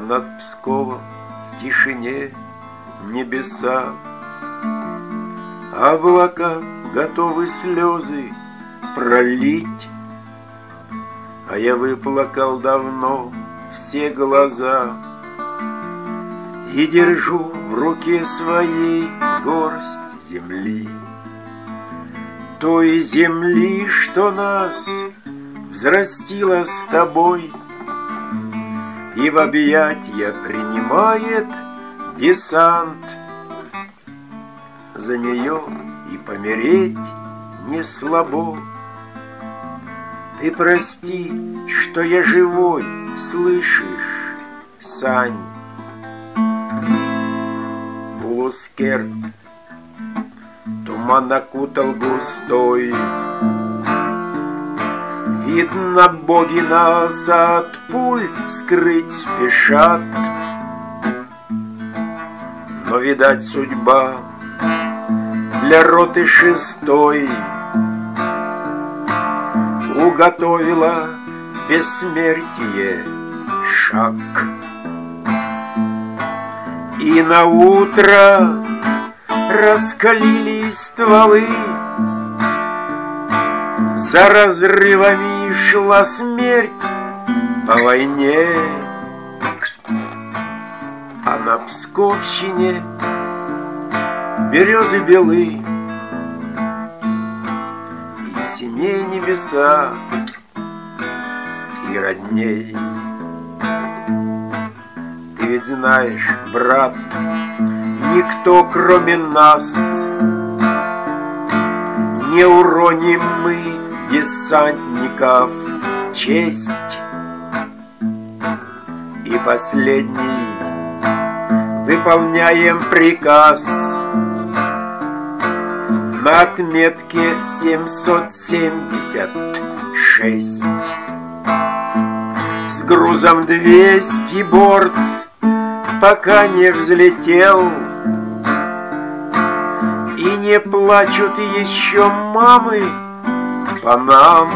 над Псковом в тишине небеса. Облака готовы слезы пролить, а я выплакал давно все глаза и держу в руке своей горсть земли, той земли, что нас взрастила с тобой и в объятья принимает десант. За нее и помереть не слабо. Ты прости, что я живой, слышишь, Сань? Полускерт туман окутал густой. Видно, боги нас от пуль скрыть спешат, но, видать, судьба для роты 6-й уготовила бессмертие шаг. И на утро раскалились стволы, за разрывами шла смерть по войне, а на Псковщине березы белы, и синей небеса, и родней. Ты ведь знаешь, брат, никто кроме нас не уроним мы десантников честь. И последний выполняем приказ на отметке 776 с грузом 200 борт, пока не взлетел. И не плачут еще мамы по нам,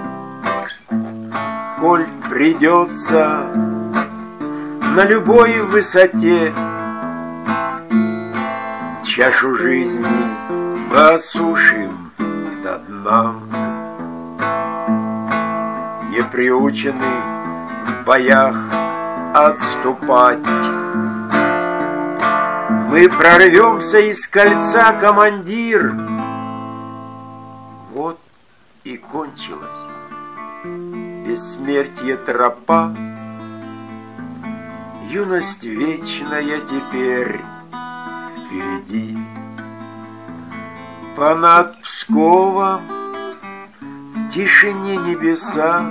коль придется на любой высоте чашу жизни мы осушим до дна. Не приучены в боях отступать, мы прорвемся из кольца, командир. Вот и кончилась бессмертие тропа, юность вечная теперь впереди. Понад Псковом в тишине небеса,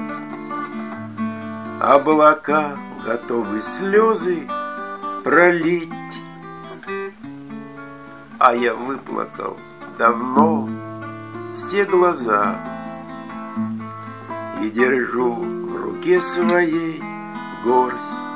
облака готовы слезы пролить, а я выплакал давно все глаза и держу в руке своей горсть